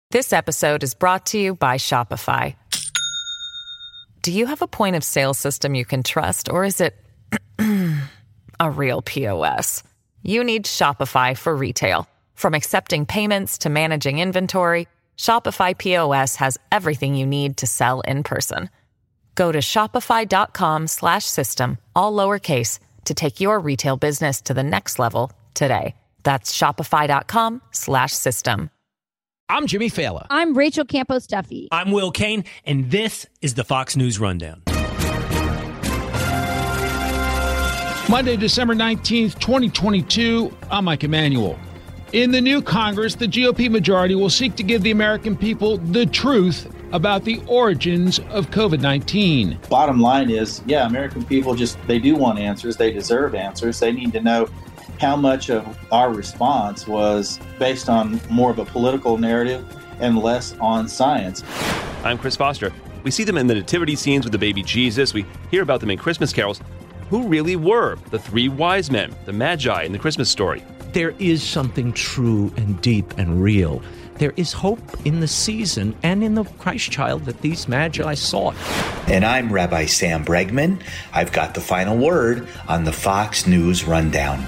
This episode is brought to you by Shopify. Do you have a point of sale system you can trust, or is it a real POS? You need Shopify for retail. From accepting payments to managing inventory, Shopify POS has everything you need to sell in person. Go to shopify.com/system, all lowercase, to take your retail business to the next level today. That's shopify.com/system. I'm Jimmy Fallon. I'm Rachel Campos Duffy. I'm Will Kane, and this is the Fox News Rundown. Monday, December 19th, 2022, I'm Mike Emanuel. In the new Congress, the GOP majority will seek to give the American people the truth about the origins of COVID-19. Bottom line is, American people they do want answers. They deserve answers. They need to know how much of our response was based on more of a political narrative and less on science. I'm Chris Foster. We see them in the nativity scenes with the baby Jesus. We hear about them in Christmas carols. Who really were the three wise men, the Magi in the Christmas story? There is something true and deep and real. There is hope in the season and in the Christ child that these Magi sought. And I'm Rabbi Sam Bregman. I've got the final word on the Fox News Rundown.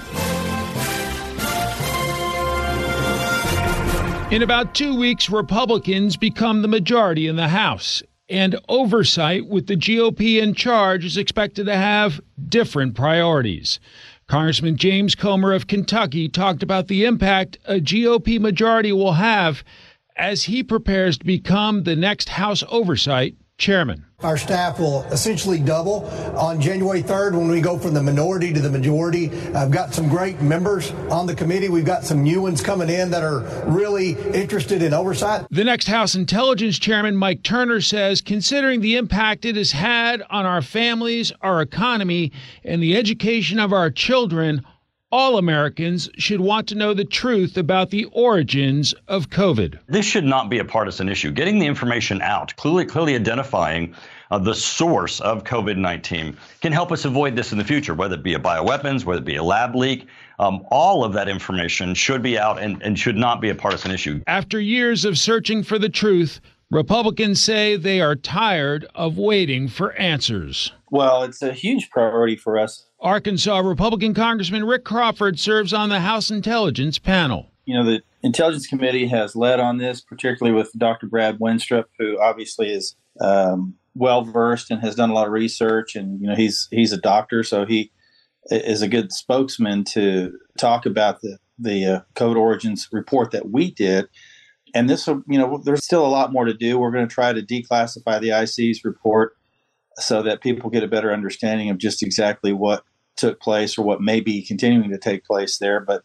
In about 2 weeks, Republicans become the majority in the House, and oversight with the GOP in charge is expected to have different priorities. Congressman James Comer of Kentucky talked about the impact a GOP majority will have as he prepares to become the next House Oversight Chairman. Our staff will essentially double on January 3rd when we go from the minority to the majority. I've got some great members on the committee. We've got some new ones coming in that are really interested in oversight. The next House Intelligence Chairman, Mike Turner, says considering the impact it has had on our families, our economy, and the education of our children, all Americans should want to know the truth about the origins of COVID. This should not be a partisan issue. Getting the information out, clearly identifying the source of COVID-19 can help us avoid this in the future, whether it be a bioweapons, whether it be a lab leak. All of that information should be out and should not be a partisan issue. After years of searching for the truth, Republicans say they are tired of waiting for answers. Well, it's a huge priority for us. Arkansas Republican Congressman Rick Crawford serves on the House Intelligence panel. The Intelligence Committee has led on this, particularly with Dr. Brad Wenstrup, who obviously is well-versed and has done a lot of research. And, he's a doctor, so he is a good spokesman to talk about the COVID origins report that we did. And this, there's still a lot more to do. We're going to try to declassify the IC's report so that people get a better understanding of just exactly what took place or what may be continuing to take place there. But,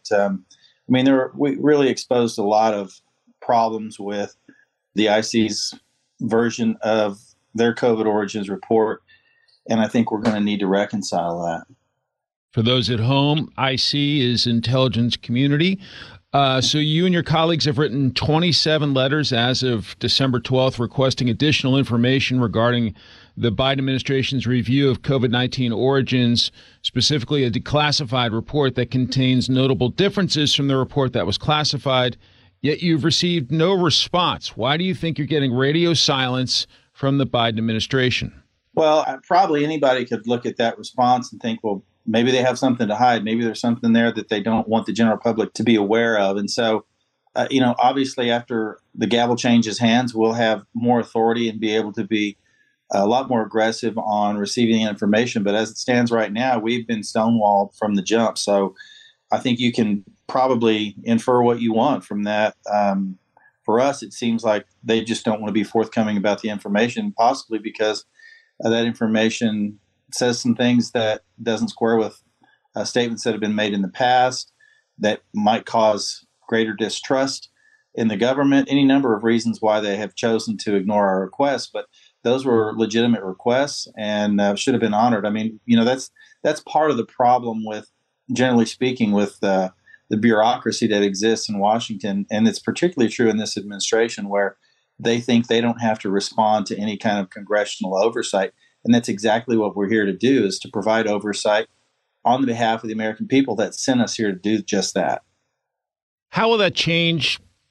we really exposed a lot of problems with the IC's version of their COVID origins report, and I think we're going to need to reconcile that. For those at home, IC is Intelligence Community. So you and your colleagues have written 27 letters as of December 12th requesting additional information regarding the Biden administration's review of COVID-19 origins, specifically a declassified report that contains notable differences from the report that was classified, yet you've received no response. Why do you think you're getting radio silence from the Biden administration? Well, probably anybody could look at that response and think, well, maybe they have something to hide. Maybe there's something there that they don't want the general public to be aware of. And so, obviously after the gavel changes hands, we'll have more authority and be able to be a lot more aggressive on receiving information. But as it stands right now, we've been stonewalled from the jump. So I think you can probably infer what you want from that. For us, it seems like they just don't want to be forthcoming about the information, possibly because that information says some things that doesn't square with statements that have been made in the past that might cause greater distrust in the government. Any number of reasons why they have chosen to ignore our requests, but those were legitimate requests and should have been honored. That's part of the problem with, generally speaking, with the bureaucracy that exists in Washington. And it's particularly true in this administration where they think they don't have to respond to any kind of congressional oversight. And that's exactly what we're here to do, is to provide oversight on behalf of the American people that sent us here to do just that. How will that change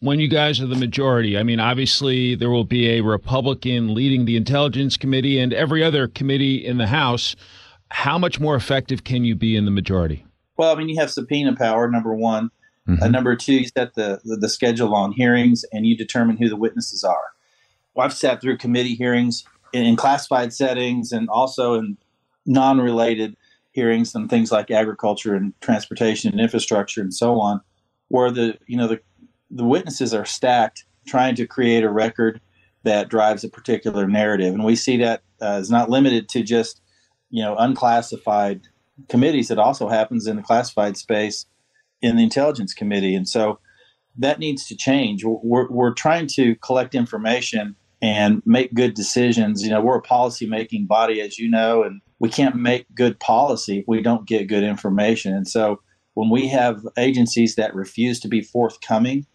when you guys are the majority? I mean, obviously, there will be a Republican leading the Intelligence Committee and every other committee in the House. How much more effective can you be in the majority? Well, I mean, you have subpoena power, number one. Number two, you set the schedule on hearings and you determine who the witnesses are. Well, I've sat through committee hearings in classified settings and also in non-related hearings on things like agriculture and transportation and infrastructure and so on, where the witnesses are stacked trying to create a record that drives a particular narrative. And we see that is not limited to just, unclassified committees. It also happens in the classified space in the Intelligence Committee. And so that needs to change. We're trying to collect information and make good decisions. We're a policy-making body, as you know, and we can't make good policy if we don't get good information. And so when we have agencies that refuse to be forthcoming,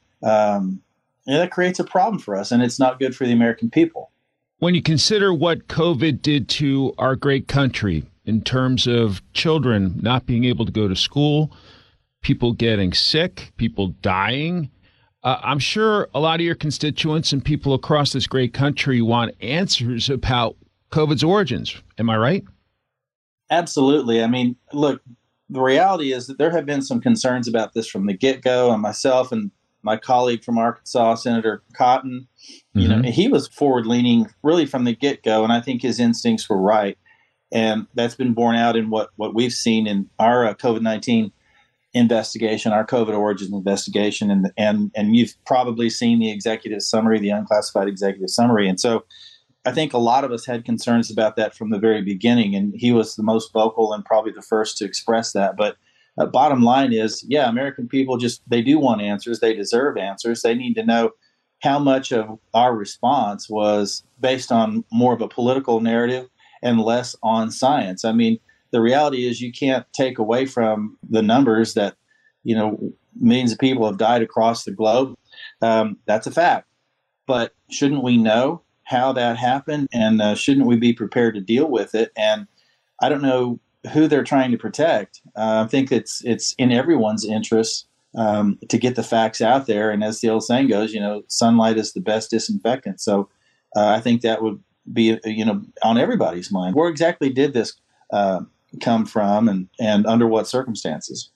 that creates a problem for us, and it's not good for the American people. When you consider what COVID did to our great country in terms of children not being able to go to school, people getting sick, people dying, I'm sure a lot of your constituents and people across this great country want answers about COVID's origins. Am I right? Absolutely. I mean, look, the reality is that there have been some concerns about this from the get-go, and myself and my colleague from Arkansas, Senator Cotton, he was forward-leaning really from the get-go, and I think his instincts were right. And that's been borne out in what we've seen in our COVID-19 investigation, our COVID origins investigation, and you've probably seen the executive summary, the unclassified executive summary. And so I think a lot of us had concerns about that from the very beginning, and he was the most vocal and probably the first to express that. But bottom line is, American people they do want answers. They deserve answers. They need to know how much of our response was based on more of a political narrative and less on science. I mean, the reality is you can't take away from the numbers that, millions of people have died across the globe. That's a fact. But shouldn't we know how that happened? And shouldn't we be prepared to deal with it? And I don't know who they're trying to protect. I think it's in everyone's interest to get the facts out there. And as the old saying goes, sunlight is the best disinfectant. So I think that would be, on everybody's mind. Where exactly did this come from and under what circumstances?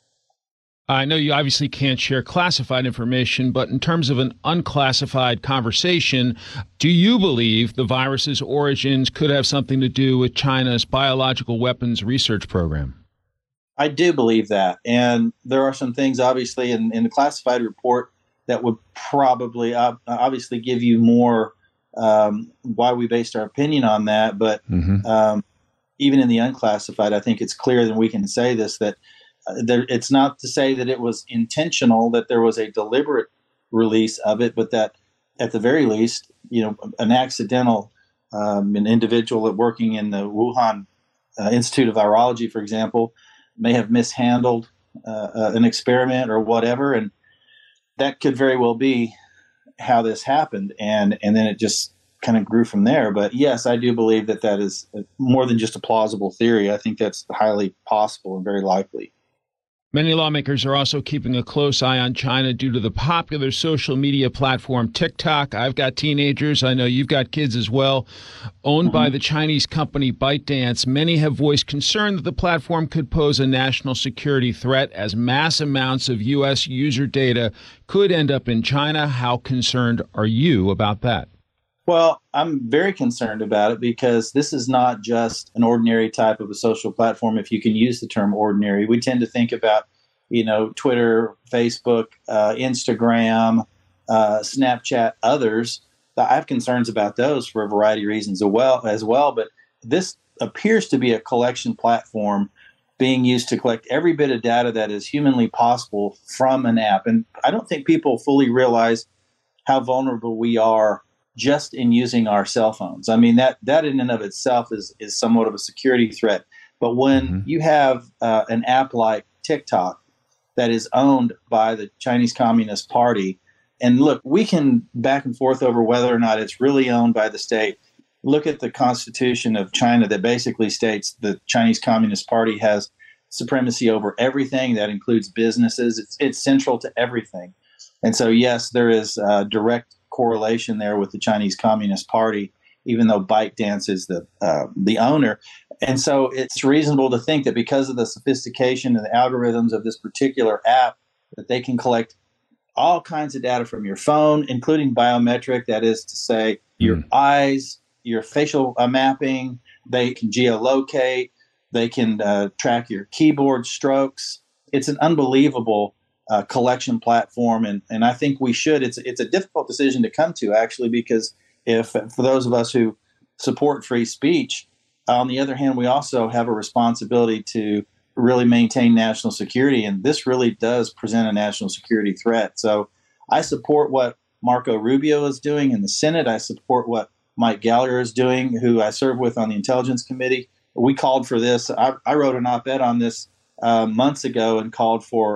I know you obviously can't share classified information, but in terms of an unclassified conversation, do you believe the virus's origins could have something to do with China's biological weapons research program? I do believe that. And there are some things, obviously, in the classified report that would probably obviously give you more why we based our opinion on that. But even in the unclassified, I think it's clear that we can say this, that it's not to say that it was intentional, that there was a deliberate release of it, but that at the very least, an accidental, an individual working in the Wuhan Institute of Virology, for example, may have mishandled an experiment or whatever. And that could very well be how this happened. And then it just kind of grew from there. But yes, I do believe that is more than just a plausible theory. I think that's highly possible and very likely. Many lawmakers are also keeping a close eye on China due to the popular social media platform TikTok. I've got teenagers. I know you've got kids as well. Owned by the Chinese company ByteDance, many have voiced concern that the platform could pose a national security threat as mass amounts of U.S. user data could end up in China. How concerned are you about that? Well, I'm very concerned about it because this is not just an ordinary type of a social platform, if you can use the term ordinary. We tend to think about, Twitter, Facebook, Instagram, Snapchat, others. I have concerns about those for a variety of reasons as well. But this appears to be a collection platform being used to collect every bit of data that is humanly possible from an app. And I don't think people fully realize how vulnerable we are just in using our cell phones. I mean, that in and of itself is somewhat of a security threat. But when you have an app like TikTok that is owned by the Chinese Communist Party, and look, we can back and forth over whether or not it's really owned by the state. Look at the Constitution of China that basically states the Chinese Communist Party has supremacy over everything. That includes businesses. It's central to everything. And so, yes, there is a direct correlation there with the Chinese Communist Party, even though ByteDance is the owner. And so it's reasonable to think that because of the sophistication and the algorithms of this particular app, that they can collect all kinds of data from your phone, including biometric, that is to say, your eyes, your facial mapping. They can geolocate. They can track your keyboard strokes. It's an unbelievable collection platform, and I think we should. It's a difficult decision to come to, actually, because for those of us who support free speech, on the other hand, we also have a responsibility to really maintain national security, and this really does present a national security threat. So I support what Marco Rubio is doing in the Senate. I support what Mike Gallagher is doing, who I serve with on the Intelligence Committee. We called for this. I wrote an op-ed on this months ago and called for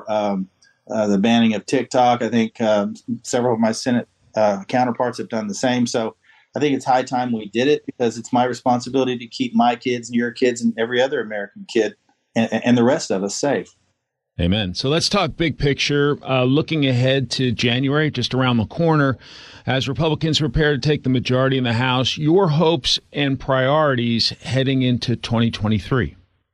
the banning of TikTok. I think several of my Senate counterparts have done the same. So I think it's high time we did it, because it's my responsibility to keep my kids and your kids and every other American kid and the rest of us safe. Amen. So let's talk big picture, looking ahead to January, just around the corner. As Republicans prepare to take the majority in the House, your hopes and priorities heading into 2023.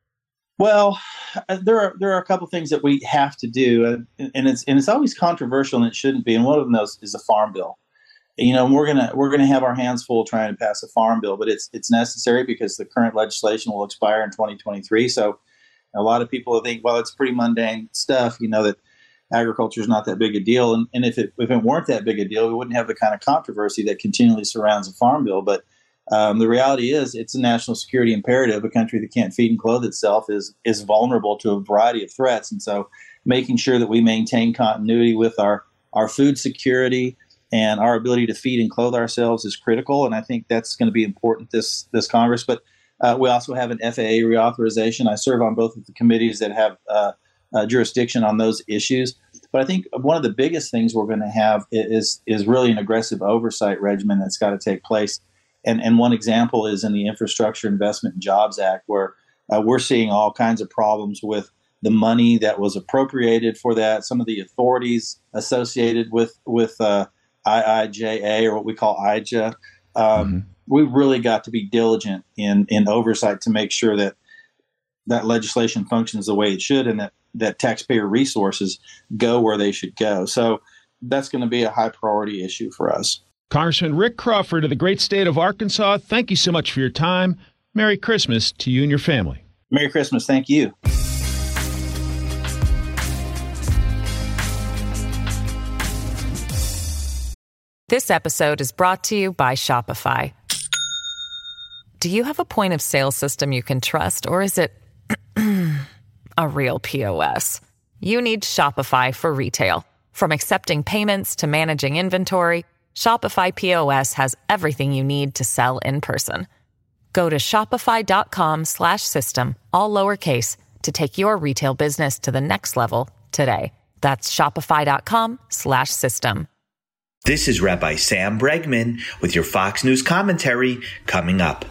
Well, there are a couple things that we have to do, and it's always controversial, and it shouldn't be. And one of them is the farm bill. You know, we're gonna have our hands full trying to pass a farm bill, but it's necessary because the current legislation will expire in 2023. So a lot of people think, well, it's pretty mundane stuff, you know, that agriculture is not that big a deal. And if it weren't that big a deal, we wouldn't have the kind of controversy that continually surrounds a farm bill. But the reality is it's a national security imperative. A country that can't feed and clothe itself is vulnerable to a variety of threats. And so making sure that we maintain continuity with our food security and our ability to feed and clothe ourselves is critical. And I think that's going to be important this Congress. But we also have an FAA reauthorization. I serve on both of the committees that have jurisdiction on those issues. But I think one of the biggest things we're going to have is really an aggressive oversight regimen that's got to take place. And one example is in the Infrastructure Investment and Jobs Act, where we're seeing all kinds of problems with the money that was appropriated for that, some of the authorities associated with IIJA, or what we call IJA. We've really got to be diligent in oversight to make sure that legislation functions the way it should, and that taxpayer resources go where they should go. So that's going to be a high priority issue for us. Congressman Rick Crawford of the great state of Arkansas, thank you so much for your time. Merry Christmas to you and your family. Merry Christmas. Thank you. This episode is brought to you by Shopify. Do you have a point of sale system you can trust, or is it a real POS? You need Shopify for retail. From accepting payments to managing inventory, Shopify POS has everything you need to sell in person. Go to shopify.com/system, all lowercase, to take your retail business to the next level today. That's shopify.com/system. This is Rabbi Sam Bregman with your Fox News commentary coming up.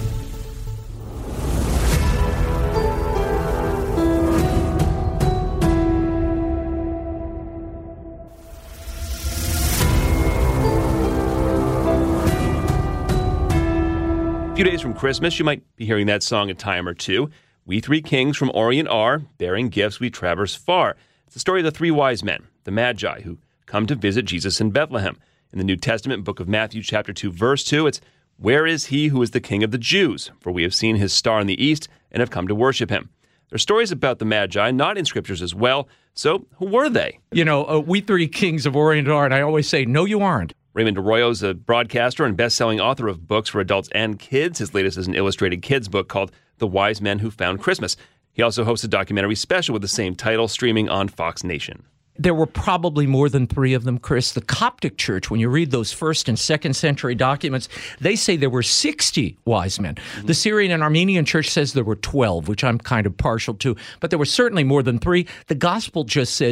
A few days from Christmas, you might be hearing that song a time or two. We three kings from Orient are, bearing gifts we traverse far. It's the story of the three wise men, the Magi, who come to visit Jesus in Bethlehem. In the New Testament, book of Matthew, chapter 2, verse 2, it's, "Where is he who is the King of the Jews? For we have seen his star in the east and have come to worship him." There are stories about the Magi, not in scriptures as well. So who were they? You know, we three kings of Orient are, and I always say, no, you aren't. Raymond Arroyo is a broadcaster and best-selling author of books for adults and kids. His latest is an illustrated kids book called The Wise Men Who Found Christmas. He also hosts a documentary special with the same title, streaming on Fox Nation. There were probably more than three of them, Chris. The Coptic Church, when you read those 1st and 2nd century documents, they say there were 60 wise men. Mm-hmm. The Syrian and Armenian Church says there were 12, which I'm kind of partial to, but there were certainly more than three. The Gospel just says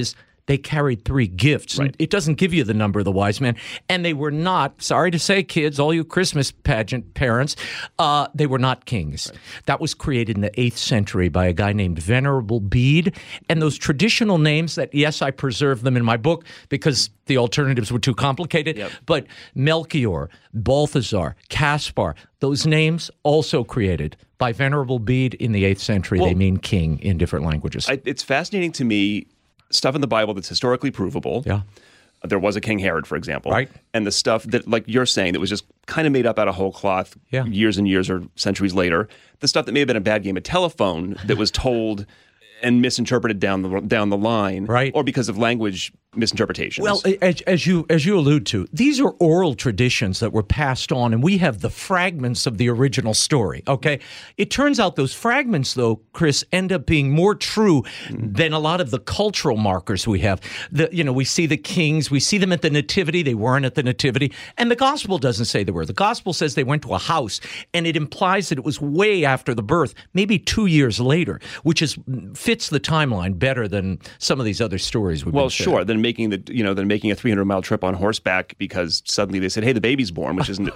they carried 3 gifts. Right. It doesn't give you the number of the wise men. And they were not, sorry to say, kids, all you Christmas pageant parents, they were not kings. Right. That was created in the 8th century by a guy named Venerable Bede. And those traditional names that, yes, I preserve them in my book because the alternatives were too complicated, but Melchior, Balthazar, Caspar, those names also created by Venerable Bede in the 8th century. They mean king in different languages. It's fascinating to me, stuff in the Bible that's historically provable. Yeah. There was a King Herod, for example. Right. And the stuff that, like you're saying, that was just kind of made up out of whole cloth years and years or centuries later. The stuff that may have been a bad game of telephone that was told and misinterpreted down the line, right? Or because of language misinterpretations. Well, as you allude to, these are oral traditions that were passed on, and we have the fragments of the original story. Okay, it turns out those fragments, though, Chris, end up being more true than a lot of the cultural markers we have. We see the kings, we see them at the nativity. They weren't at the nativity, and the gospel doesn't say they were. The gospel says they went to a house, and it implies that it was way after the birth, maybe 2 years later, which fits the timeline better than some of these other stories we've been sure. Than making a 300-mile trip on horseback because suddenly they said, "Hey, the baby's born," which isn't.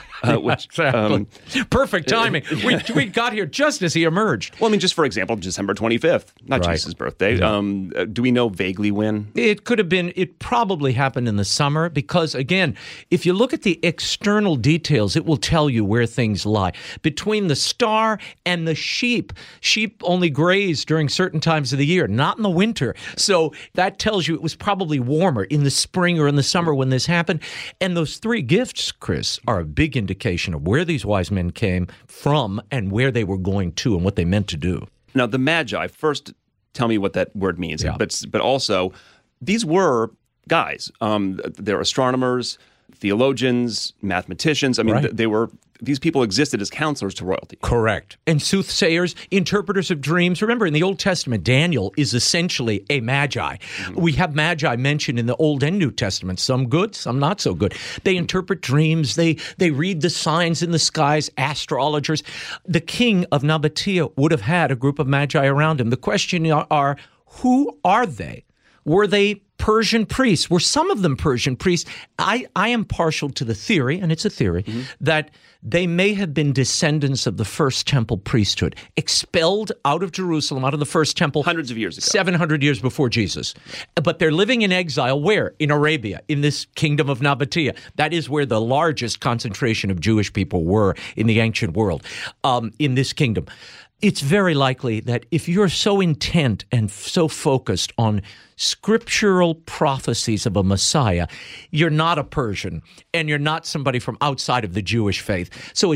Exactly. Perfect timing. We got here just as he emerged. Well, I mean, just for example, December 25th, not Jesus' birthday. Yeah. Do we know vaguely when? It could have been, it probably happened in the summer because, again, if you look at the external details, it will tell you where things lie. Between the star and the sheep only graze during certain times of the year, not in the winter. So that tells you it was probably warmer in the spring or in the summer when this happened. And those 3 gifts, Chris, are a big indication of where these wise men came from and where they were going to and what they meant to do. Now, the Magi, first tell me what that word means, but also these were guys. They're astronomers, theologians, mathematicians. I mean, these people existed as counselors to royalty. Correct. And soothsayers, interpreters of dreams. Remember, in the Old Testament, Daniel is essentially a magi. Mm-hmm. We have magi mentioned in the Old and New Testament, some good, some not so good. They interpret dreams. They read the signs in the skies, astrologers. The king of Nabatea would have had a group of magi around him. The question are, who are they? Were they Persian priests? Were some of them Persian priests? I am partial to the theory, and it's a theory, that they may have been descendants of the first temple priesthood, expelled out of Jerusalem, out of the first temple. Hundreds of years ago. 700 years before Jesus. But they're living in exile where? In Arabia, in this kingdom of Nabatea. That is where the largest concentration of Jewish people were in the ancient world, in this kingdom. It's very likely that if you're so intent and so focused on scriptural prophecies of a Messiah, you're not a Persian and you're not somebody from outside of the Jewish faith. So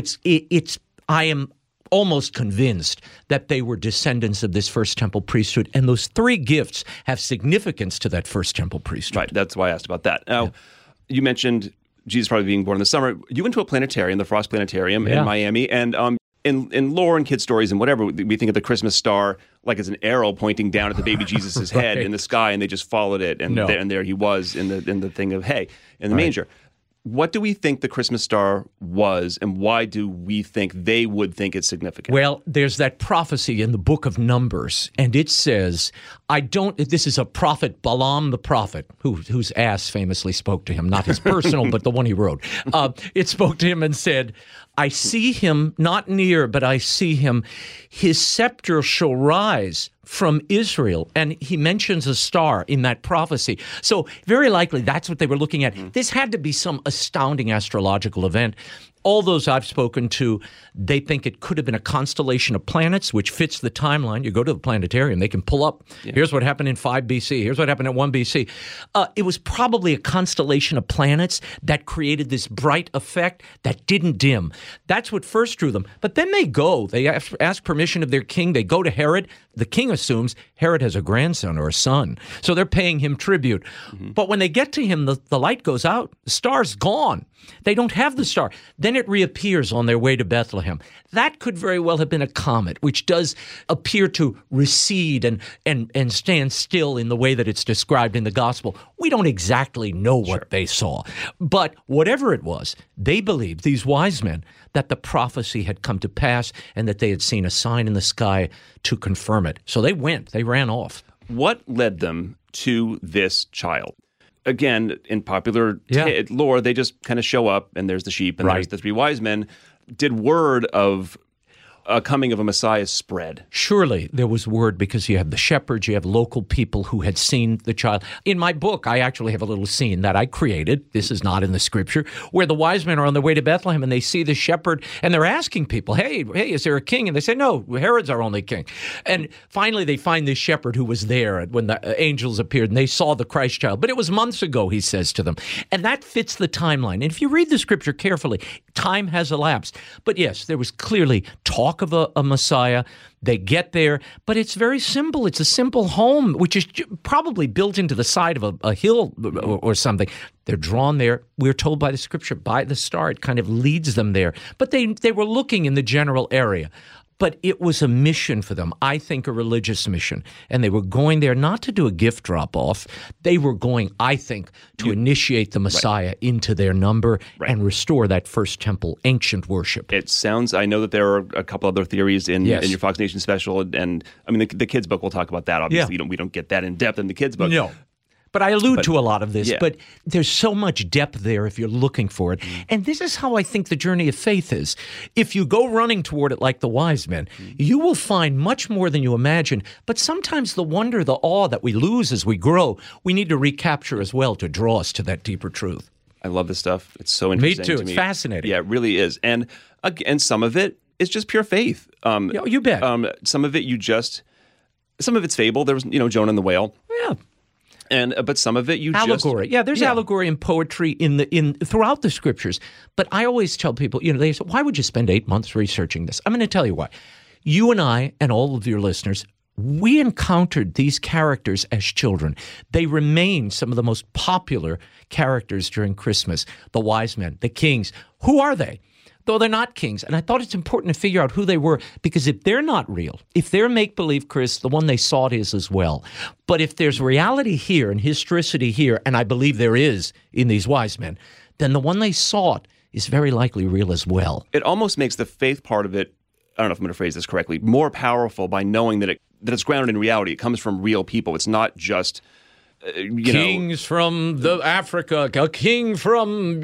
I am almost convinced that they were descendants of this first temple priesthood, and those 3 gifts have significance to that first temple priesthood. Right, that's why I asked about that. Now, you mentioned Jesus probably being born in the summer. You went to a planetarium, the Frost Planetarium in Miami, and in lore and kid stories and whatever, we think of the Christmas star like as an arrow pointing down at the baby Jesus' head in the sky, and they just followed it, and there he was in the thing of hay in the manger. What do we think the Christmas star was, and why do we think they would think it's significant? Well, there's that prophecy in the book of Numbers, and it says, this is a prophet, Balaam the prophet, whose ass famously spoke to him, not his personal, but the one he wrote. It spoke to him and said, I see him not near, but I see him. His scepter shall rise from Israel. And he mentions a star in that prophecy. So very likely that's what they were looking at. This had to be some astounding astrological event. All those I've spoken to, they think it could have been a constellation of planets, which fits the timeline. You go to the planetarium, they can pull up. Here's what happened in 5 BC. Here's what happened at 1 BC. It was probably a constellation of planets that created this bright effect that didn't dim. That's what first drew them. But then they go. They ask permission of their king. They go to Herod. The king assumes Herod has a grandson or a son. So they're paying him tribute. But when they get to him, the light goes out. The star's gone. They don't have the star. Then it reappears on their way to Bethlehem. That could very well have been a comet, which does appear to recede and stand still in the way that it's described in the gospel. We don't exactly know what they saw. But whatever it was, they believed, these wise men, that the prophecy had come to pass and that they had seen a sign in the sky to confirm it. So they ran off. What led them to this child? Again, in popular lore, they just kind of show up, and there's the sheep, and there's the three wise men. Did word of coming of a Messiah spread? Surely there was word, because you have the shepherds, you have local people who had seen the child. In my book, I actually have a little scene that I created. This is not in the scripture, where the wise men are on their way to Bethlehem and they see the shepherd and they're asking people, hey, is there a king? And they say, no, Herod's our only king. And finally they find this shepherd who was there when the angels appeared and they saw the Christ child. But it was months ago, he says to them. And that fits the timeline. And if you read the scripture carefully, time has elapsed. But yes, there was clearly talk of a Messiah. They get there, but it's very simple. It's a simple home, which is probably built into the side of a hill or something. They're drawn there. We're told by the scripture, by the star, it kind of leads them there. But they were looking in the general area. But it was a mission for them, I think a religious mission. And they were going there not to do a gift drop-off. They were going, I think, to initiate the Messiah into their number and restore that first temple ancient worship. It sounds, I know that there are a couple other theories in your Fox Nation special. And I mean, the kids' book, we'll talk about that. Obviously, we don't get that in depth in the kids' book. No. But I allude to a lot of this, but there's so much depth there if you're looking for it. And this is how I think the journey of faith is. If you go running toward it like the wise men, you will find much more than you imagine. But sometimes the wonder, the awe that we lose as we grow, we need to recapture as well to draw us to that deeper truth. I love this stuff. It's so interesting. Me too. To me. It's fascinating. Yeah, it really is. And some of it is just pure faith. You bet. Some of it some of it's fable. There was, Jonah and the whale. Yeah. But some of it allegory. There's allegory in poetry in throughout the scriptures. But I always tell people, they say, why would you spend 8 months researching this? I'm going to tell you why. You and I and all of your listeners, we encountered these characters as children. They remain some of the most popular characters during Christmas. The wise men, the kings. Who are they? Though they're not kings. And I thought it's important to figure out who they were, because if they're not real, if they're make-believe, Chris, the one they sought is as well. But if there's reality here and historicity here, and I believe there is in these wise men, then the one they sought is very likely real as well. It almost makes the faith part of it, I don't know if I'm going to phrase this correctly, more powerful by knowing that it's grounded in reality. It comes from real people. It's not just kings from Africa, a king from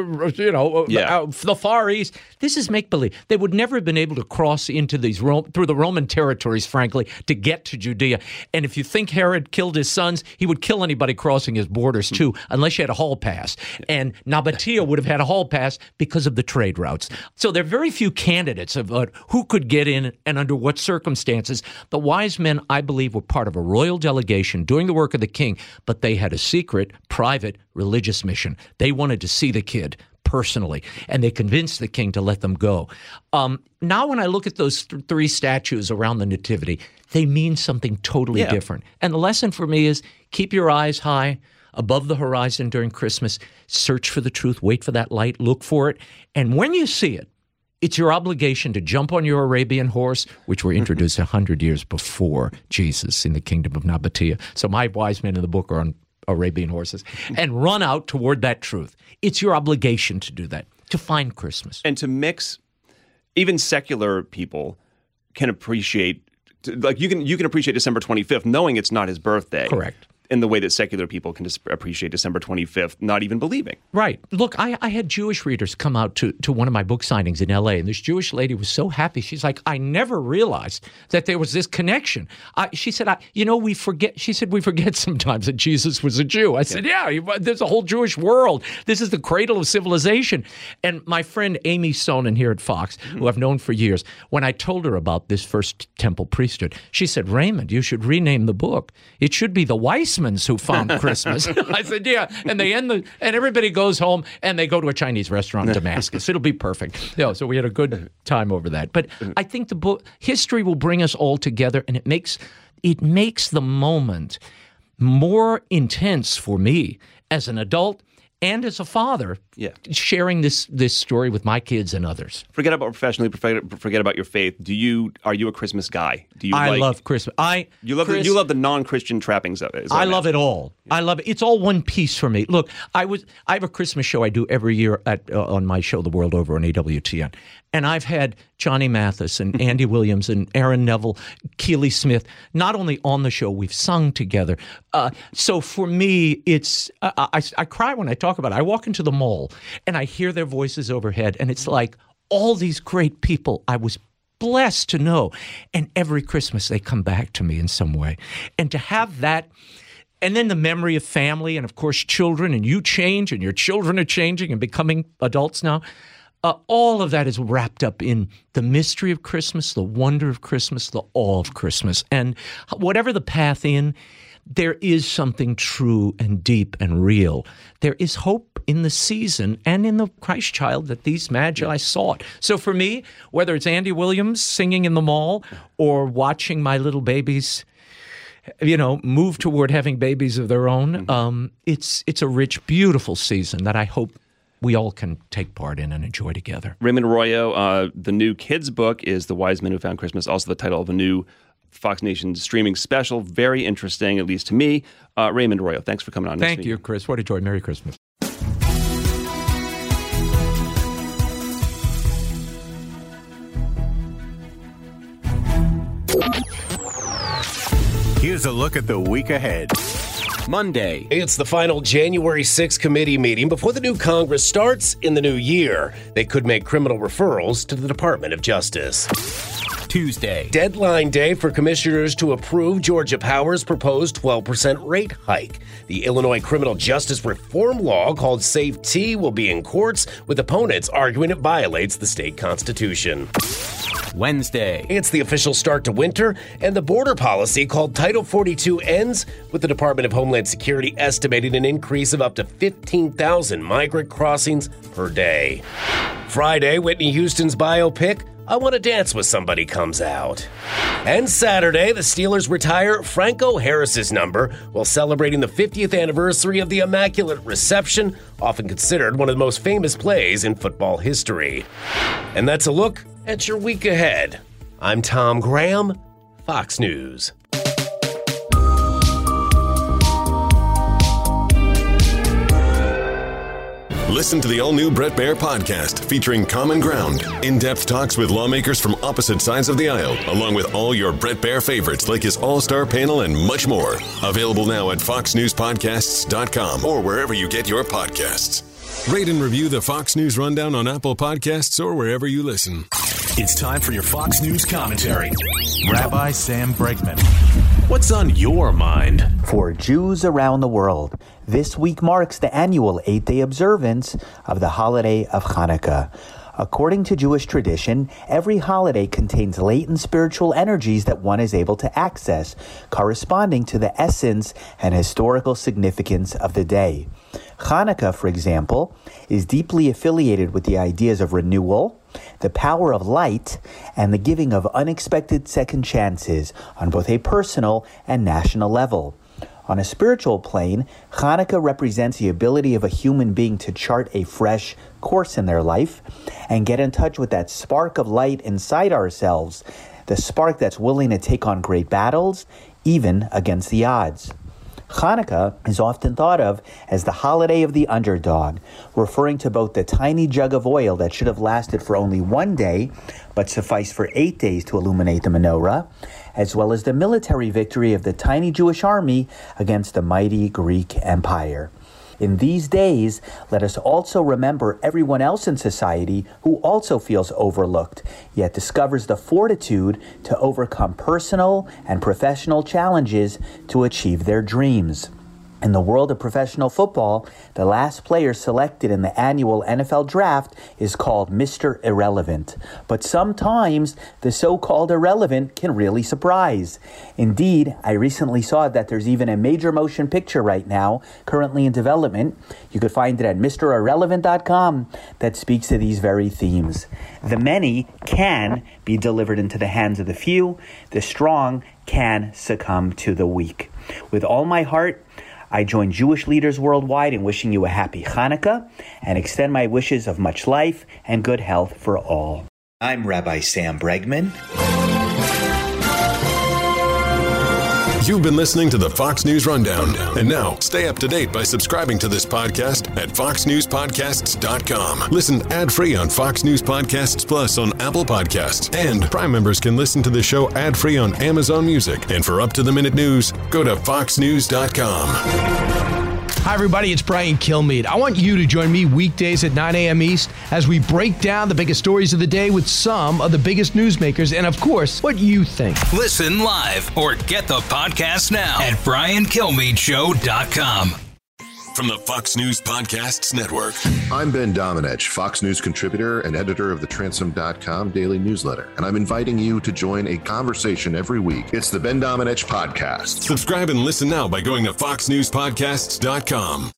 the Far East. This is make-believe. They would never have been able to cross into these through the Roman territories, frankly, to get to Judea. And if you think Herod killed his sons, he would kill anybody crossing his borders too, unless you had a hall pass. And Nabatea would have had a hall pass because of the trade routes. So there are very few candidates about who could get in and under what circumstances. The wise men, I believe, were part of a royal delegation doing the work of the king, but they had a secret, private, religious mission. They wanted to see the kid personally, and they convinced the king to let them go. Now when I look at those three statues around the Nativity, they mean something totally different. And the lesson for me is keep your eyes high above the horizon during Christmas. Search for the truth. Wait for that light. Look for it. And when you see it, it's your obligation to jump on your Arabian horse, which were introduced 100 years before Jesus in the kingdom of Nabatea. So my wise men in the book are on Arabian horses, and run out toward that truth. It's your obligation to do that, to find Christmas. And to mix, even secular people can appreciate, like you can appreciate December 25th knowing it's not his birthday. Correct. In the way that secular people can appreciate December 25th, not even believing. Right. Look, I had Jewish readers come out to one of my book signings in L.A., and this Jewish lady was so happy. She's like, I never realized that there was this connection. She said, we forget. She said, we forget sometimes that Jesus was a Jew. I said, there's a whole Jewish world. This is the cradle of civilization. And my friend Amy Sonnen here at Fox, who I've known for years, when I told her about this first temple priesthood, she said, Raymond, you should rename the book. It should be The Weissmans Who Found Christmas. I said, yeah. And they and everybody goes home and they go to a Chinese restaurant in Damascus. It'll be perfect. So we had a good time over that. But I think the book, history will bring us all together, and it makes the moment more intense for me as an adult and as a father, sharing this story with my kids and others. Forget about professionally. Forget about your faith. Are you a Christmas guy? I love Christmas. You love the non-Christian trappings of it. I love it all. I love it. It's all one piece for me. Look, I have a Christmas show I do every year on my show, The World Over, on AWTN. And I've had Johnny Mathis and Andy Williams and Aaron Neville, Keely Smith, not only on the show, we've sung together. So for me, it's I cry when I talk about it. I walk into the mall and I hear their voices overhead, and it's like all these great people I was blessed to know. And every Christmas they come back to me in some way. And to have that, and then the memory of family and, of course, children, and you change and your children are changing and becoming adults now. All of that is wrapped up in the mystery of Christmas, the wonder of Christmas, the awe of Christmas. And whatever the path in, there is something true and deep and real. There is hope in the season and in the Christ child that these magi sought. So for me, whether it's Andy Williams singing in the mall or watching my little babies, move toward having babies of their own, it's a rich, beautiful season that I hope we all can take part in and enjoy together. Raymond Arroyo, the new kids book is The Wise Men Who Found Christmas, also the title of a new Fox Nation streaming special. Very interesting, at least to me. Raymond Arroyo, thanks for coming on. Thank you, Chris. What a joy. Merry Christmas. Here's a look at the week ahead. Monday. It's the final January 6th committee meeting before the new Congress starts in the new year. They could make criminal referrals to the Department of Justice. Tuesday. Deadline day for commissioners to approve Georgia Power's proposed 12% rate hike. The Illinois criminal justice reform law called Safe T will be in courts, with opponents arguing it violates the state constitution. Wednesday. It's the official start to winter, and the border policy called Title 42 ends, with the Department of Homeland Security estimating an increase of up to 15,000 migrant crossings per day. Friday, Whitney Houston's biopic, I Want to Dance with Somebody, comes out. And Saturday, the Steelers retire Franco Harris's number while celebrating the 50th anniversary of the Immaculate Reception, often considered one of the most famous plays in football history. And that's a look at your week ahead. I'm Tom Graham, Fox News. Listen to the all-new Bret Baier podcast featuring Common Ground, in-depth talks with lawmakers from opposite sides of the aisle, along with all your Bret Baier favorites like his all-star panel and much more. Available now at foxnewspodcasts.com or wherever you get your podcasts. Rate and review the Fox News Rundown on Apple Podcasts or wherever you listen. It's time for your Fox News commentary. Rabbi Sam Bregman. What's on your mind? For Jews around the world, this week marks the annual 8-day observance of the holiday of Hanukkah. According to Jewish tradition, every holiday contains latent spiritual energies that one is able to access, corresponding to the essence and historical significance of the day. Hanukkah, for example, is deeply affiliated with the ideas of renewal, the power of light, and the giving of unexpected second chances on both a personal and national level. On a spiritual plane, Hanukkah represents the ability of a human being to chart a fresh course in their life and get in touch with that spark of light inside ourselves, the spark that's willing to take on great battles, even against the odds. Hanukkah is often thought of as the holiday of the underdog, referring to both the tiny jug of oil that should have lasted for only one day, but sufficed for 8 days to illuminate the menorah, as well as the military victory of the tiny Jewish army against the mighty Greek Empire. In these days, let us also remember everyone else in society who also feels overlooked, yet discovers the fortitude to overcome personal and professional challenges to achieve their dreams. In the world of professional football, the last player selected in the annual NFL draft is called Mr. Irrelevant. But sometimes the so-called irrelevant can really surprise. Indeed, I recently saw that there's even a major motion picture right now, currently in development. You could find it at MrIrrelevant.com that speaks to these very themes. The many can be delivered into the hands of the few. The strong can succumb to the weak. With all my heart, I join Jewish leaders worldwide in wishing you a happy Hanukkah and extend my wishes of much life and good health for all. I'm Rabbi Sam Bregman. You've been listening to the Fox News Rundown. And now, stay up to date by subscribing to this podcast at foxnewspodcasts.com. Listen ad-free on Fox News Podcasts Plus on Apple Podcasts. And Prime members can listen to the show ad-free on Amazon Music. And for up-to-the-minute news, go to foxnews.com. Hi, everybody. It's Brian Kilmeade. I want you to join me weekdays at 9 a.m. East as we break down the biggest stories of the day with some of the biggest newsmakers and, of course, what you think. Listen live or get the podcast now at BrianKilmeadShow.com. From the Fox News Podcasts Network. I'm Ben Domenech, Fox News contributor and editor of the Transom.com daily newsletter, and I'm inviting you to join a conversation every week. It's the Ben Domenech Podcast. Subscribe and listen now by going to foxnewspodcasts.com.